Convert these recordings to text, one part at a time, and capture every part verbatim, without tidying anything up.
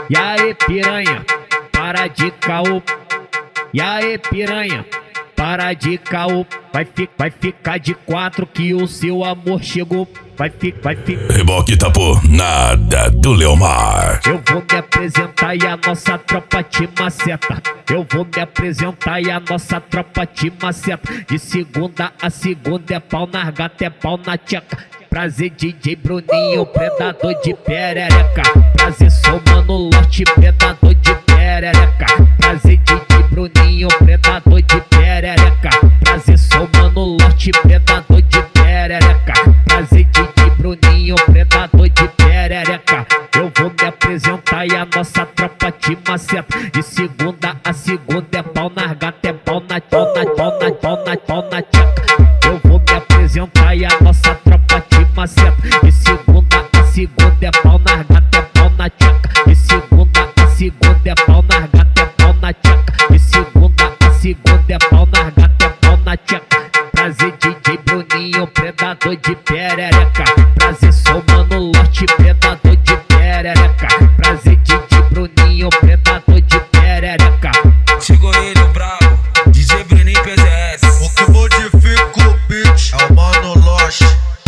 E aí piranha, para de caô. E aí piranha, para de caô. Vai, fi, vai ficar de quatro que o seu amor chegou. Vai ficar, vai ficar. Reboque tá por nada do Leomar. Eu vou me apresentar e a nossa tropa te maceta. Eu vou me apresentar e a nossa tropa te maceta. De segunda a segunda é pau na gata, é pau na tcheca. Prazer D J Bruninho, predador de perereca. Prazer sou Mano Lote, predador de perereca. Prazer D J Bruninho, predador de perereca. Prazer sou Mano Lote, predador de perereca. Prazer D J Bruninho, predador de perereca. Eu vou me apresentar e a nossa tropa te maceta. De segunda a segunda é pau na gata, é pau na pau na pau na pau na pau na tcheca. Eu vou me apresentar e a nossa tropa te maceta. De segunda a segunda é pau na gata, é pau na tcheca. De segunda a segunda é pau na gata, é pau na tcheca. De segunda a segunda é pau na gata, é pau na tcheca. Prazer D J Bruninho, predador de perereca. Prazer sou Mano Lote, predador de perereca. Prazer D J Bruninho, predador de perereca. Chegou ele, o brabo, D J Bruninho P Z S. O que modifica o beat é o Mano Lote.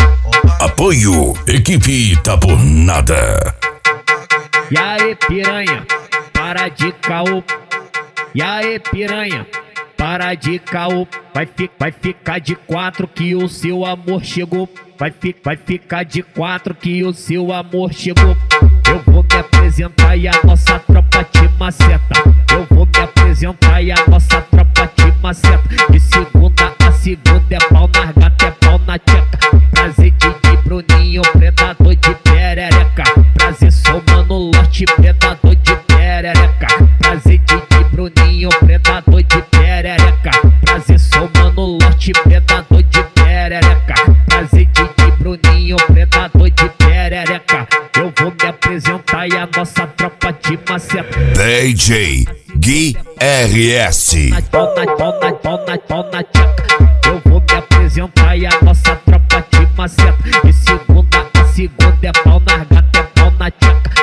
Apoio, equipe tá por nada. E aí piranha, para de caô. E aí piranha, para de caô. Vai, fi, vai ficar de quatro que o seu amor chegou. Vai, fi, vai ficar de quatro que o seu amor chegou. Eu vou me apresentar e a nossa tropa te maceta. Eu vou me apresentar e a nossa tropa te maceta. De segunda a segunda é pau na gata, é pau na tcheca. Prazer D J Bruninho, predador de perereca. Prazer sou Mano Lote, predador de perereca. Prazer D J Bruninho, predador de perereca. Prazer sou Mano Lote, predador de perereca. Prazer D J Bruninho, predador de perereca. Eu vou me apresentar e a nossa tropa te maceta. D J Gui R S. Pau na pau na pau na pau na tcheca. Eu vou me apresentar e a nossa tropa te maceta. De segunda a segunda é pau na gata, é pau na tcheca.